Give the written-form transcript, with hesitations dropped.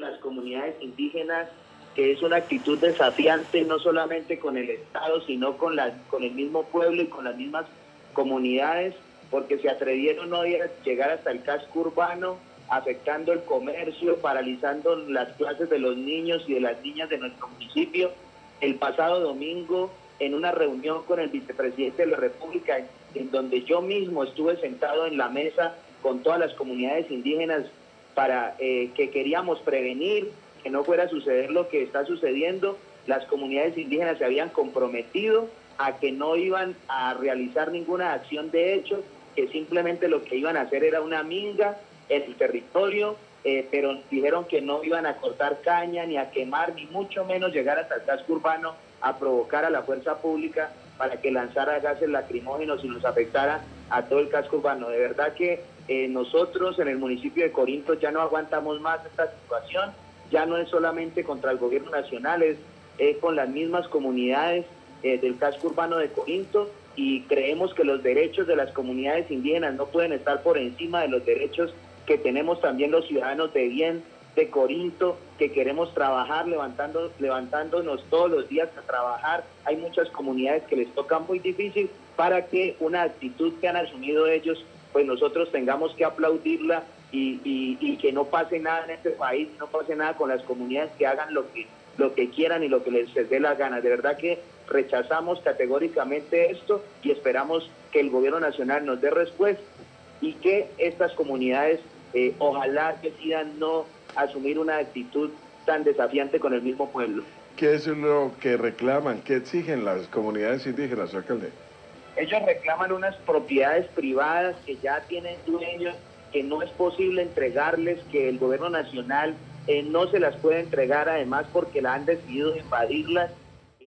las comunidades indígenas, que es una actitud desafiante no solamente con el Estado, sino con el mismo pueblo y con las mismas comunidades, porque se atrevieron hoy a llegar hasta el casco urbano, afectando el comercio, paralizando las clases de los niños y de las niñas de nuestro municipio. El pasado domingo, en una reunión con el vicepresidente de la República, en donde yo mismo estuve sentado en la mesa con todas las comunidades indígenas para que queríamos prevenir que no fuera a suceder lo que está sucediendo. Las comunidades indígenas se habían comprometido a que no iban a realizar ninguna acción de hecho, que simplemente lo que iban a hacer era una minga en el territorio, pero dijeron que no iban a cortar caña, ni a quemar, ni mucho menos llegar hasta el casco urbano a provocar a la fuerza pública para que lanzara gases lacrimógenos y nos afectara a todo el casco urbano. De verdad que nosotros en el municipio de Corinto ya no aguantamos más esta situación, ya no es solamente contra el gobierno nacional, es con las mismas comunidades del casco urbano de Corinto, y creemos que los derechos de las comunidades indígenas no pueden estar por encima de los derechos que tenemos también los ciudadanos de bien de Corinto, que queremos trabajar levantándonos todos los días a trabajar. Hay muchas comunidades que les toca muy difícil para que una actitud que han asumido ellos, pues nosotros tengamos que aplaudirla y que no pase nada en este país, no pase nada con las comunidades, que hagan lo que quieran y lo que les dé la gana. De verdad que rechazamos categóricamente esto y esperamos que el gobierno nacional nos dé respuesta y que estas comunidades ojalá decidan no asumir una actitud tan desafiante con el mismo pueblo. ¿Qué es lo que reclaman, qué exigen las comunidades indígenas, alcalde? Ellos reclaman unas propiedades privadas que ya tienen dueños, que no es posible entregarles, que el gobierno nacional no se las puede entregar, además porque la han decidido invadirlas,